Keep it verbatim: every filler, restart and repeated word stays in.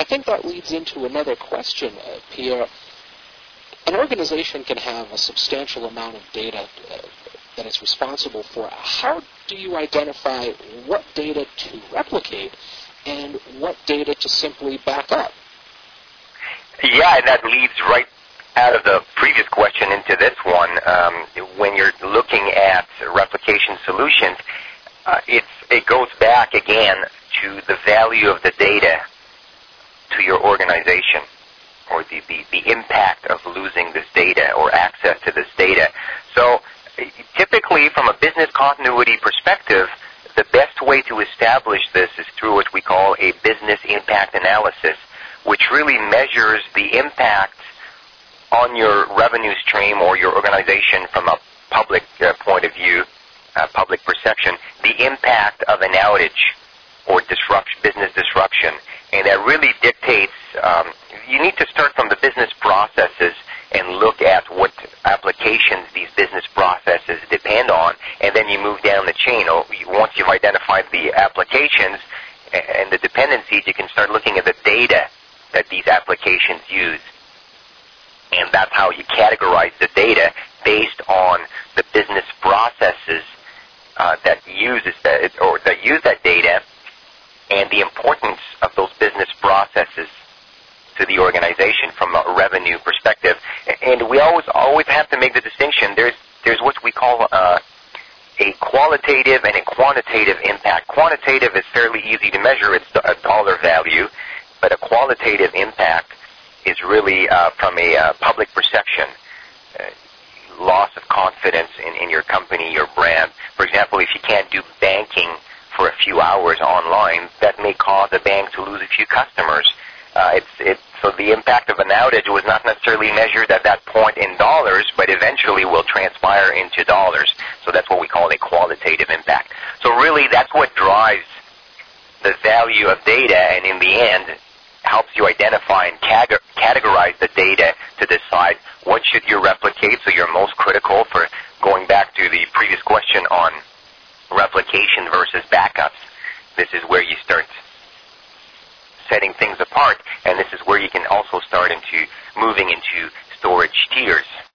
think that leads into another question, uh, Pierre. An organization can have a substantial amount of data uh, that it's responsible for. How do you identify what data to replicate and what data to simply back up? Yeah, and that leads right out of the previous question into this one. Um, when you're looking at replication solutions, uh, it's, it goes back again to the value of the data to your organization, or the, the, the impact of losing this data or access to this data. So typically, from a business continuity perspective, the best way to establish this is through what we call a business impact analysis, which really measures the impact on your revenue stream or your organization from a public uh, point of view, uh, public perception, the impact of an outage or disruption, business disruption. And that really dictates, um, you need to start from the business processes and look at what applications these business processes depend on, and then you move down the chain. Once you've identified the applications and the dependencies, you can start looking at the data that these applications use. And that's how you categorize the data based on the business processes uh, that uses that, or that use that data, and the importance of those business processes to the organization from a revenue perspective. And we always always have to make the distinction. There's there's what we call uh, a qualitative and a quantitative impact. Quantitative is fairly easy to measure. It's a dollar value. But a qualitative impact is really uh, from a uh, public perception, uh, loss of confidence in, in your company, your brand. For example, if you can't do banking for a few hours online, that may cause a bank to lose a few customers. Uh, it's, it's, so the impact of an outage was not necessarily measured at that point in dollars, but eventually will transpire into dollars. So that's what we call a qualitative impact. So really, that's what drives the value of data, and in the end, helps you identify and categorize the data to decide what should you replicate. So you're most critical, for going back to the previous question on replication versus backups. This is where you start setting things apart, and this is where you can also start into moving into storage tiers.